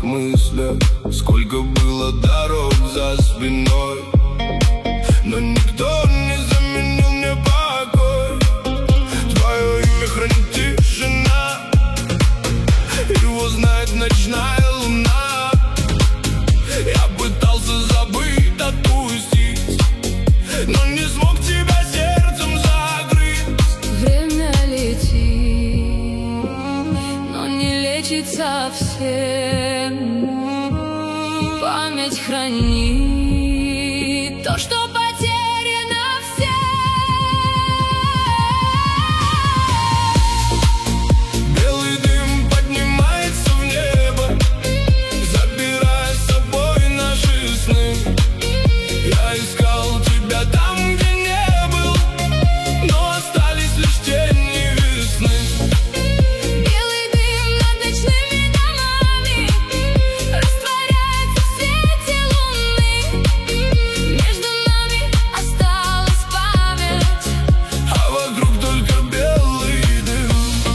мыслях, сколько было дорог за спиной, но никто не заменил мне покой. Твое имя хранит тишина, его знает ночная луна. Я пытался забыть, отпустить, но не смог тебя сердцем закрыть. Время летит, но не лечит совсем. Память хранит то, что потеряно всем. Белый дым поднимается в небо, забирая с собой наши сны. Я искал тебя там, где не был, но остались лишь тени весны. Белый дым над ночными домами растворяется в свете луны. Между нами осталась память, А вокруг только белый дым.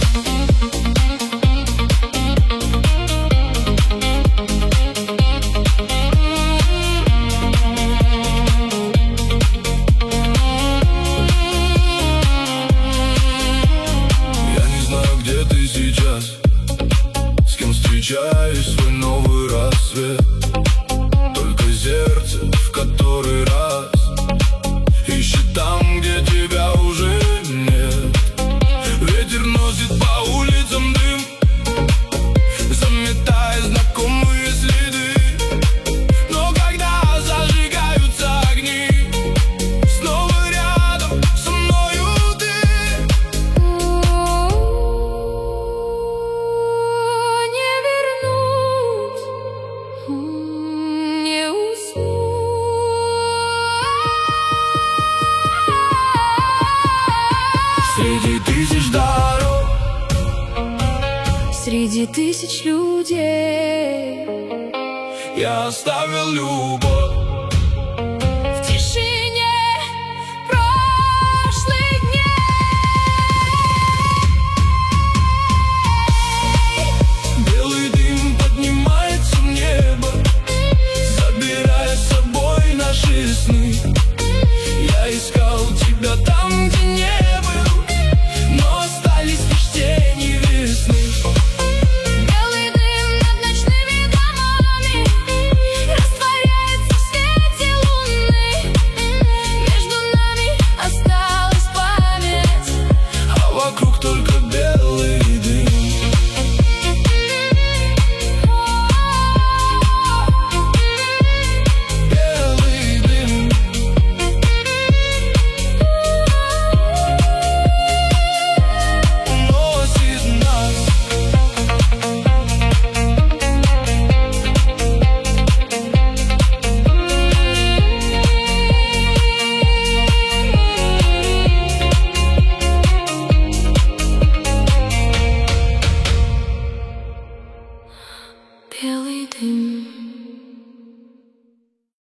Я не знаю, где ты сейчас, с кем встречаешь свой новый рассвет. Только сердце в который раз ищет там, где тебя уже нет. Ветер носит по улицам дым, заметая знакомые следы. Но когда зажигаются огни, снова рядом со мною ты. не вернуть, не уснуть. Среди тысяч дорог, Среди тысяч людей я оставил любовь.